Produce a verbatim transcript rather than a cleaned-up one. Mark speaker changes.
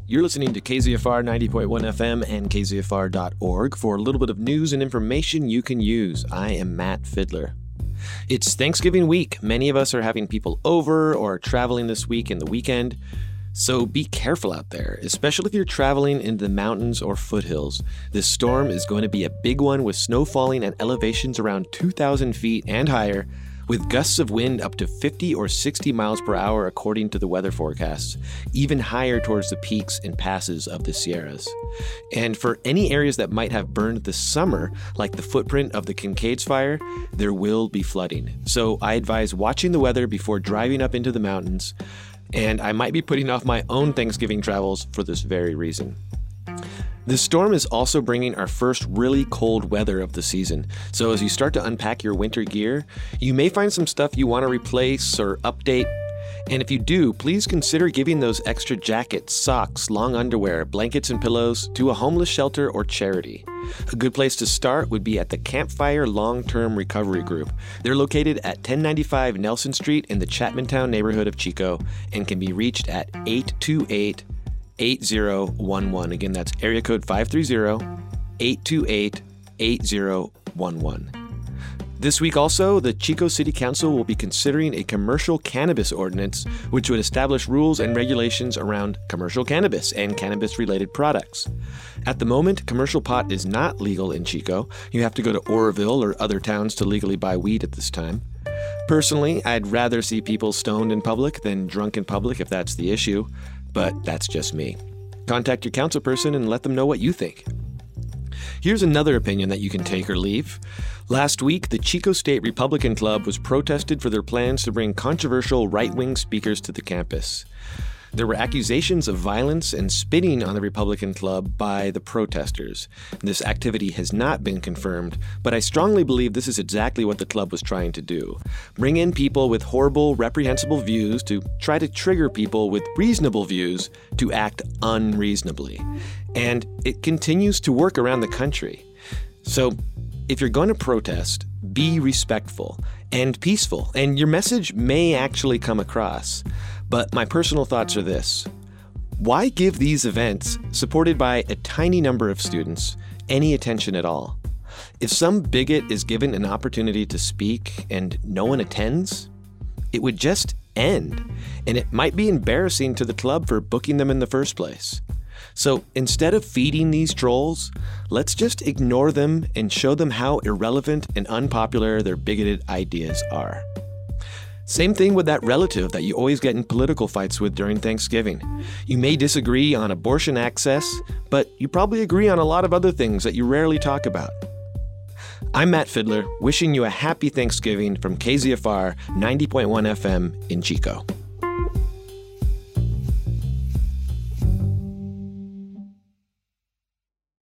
Speaker 1: You're listening to K Z F R ninety point one F M and K Z F R dot org for a little bit of news and information you can use. I am Matt Fidler. It's Thanksgiving week. Many of us are having people over or traveling this week and the weekend. So be careful out there, especially if you're traveling into the mountains or foothills. This storm is going to be a big one with snow falling at elevations around two thousand feet and higher, with gusts of wind up to fifty or sixty miles per hour according to the weather forecasts, even higher towards the peaks and passes of the Sierras. And for any areas that might have burned this summer, like the footprint of the Kincaids fire, there will be flooding. So I advise watching the weather before driving up into the mountains, and I might be putting off my own Thanksgiving travels for this very reason. The storm is also bringing our first really cold weather of the season. So as you start to unpack your winter gear, you may find some stuff you want to replace or update. And if you do, please consider giving those extra jackets, socks, long underwear, blankets, and pillows to a homeless shelter or charity. A good place to start would be at the Campfire Long-Term Recovery Group. They're located at ten ninety-five Nelson Street in the Chapmantown neighborhood of Chico and can be reached at eight two eight, eight zero one one. Again, that's area code five three zero, eight two eight, eight zero one one. This week also, the Chico City Council will be considering a commercial cannabis ordinance, which would establish rules and regulations around commercial cannabis and cannabis-related products. At the moment, commercial pot is not legal in Chico. You have to go to Oroville or other towns to legally buy weed at this time. Personally, I'd rather see people stoned in public than drunk in public if that's the issue, but that's just me. Contact your councilperson and let them know what you think. Here's another opinion that you can take or leave. Last week, the Chico State Republican Club was protested for their plans to bring controversial right-wing speakers to the campus. There were accusations of violence and spitting on the Republican Club by the protesters. This activity has not been confirmed, but I strongly believe this is exactly what the club was trying to do. Bring in people with horrible, reprehensible views to try to trigger people with reasonable views to act unreasonably. And it continues to work around the country. So, if you're going to protest, be respectful and peaceful, and your message may actually come across. But my personal thoughts are this. Why give these events, supported by a tiny number of students, any attention at all? If some bigot is given an opportunity to speak and no one attends, it would just end, and it might be embarrassing to the club for booking them in the first place. So instead of feeding these trolls, let's just ignore them and show them how irrelevant and unpopular their bigoted ideas are. Same thing with that relative that you always get in political fights with during Thanksgiving. You may disagree on abortion access, but you probably agree on a lot of other things that you rarely talk about. I'm Matt Fidler, wishing you a happy Thanksgiving from K Z F R ninety point one F M in Chico.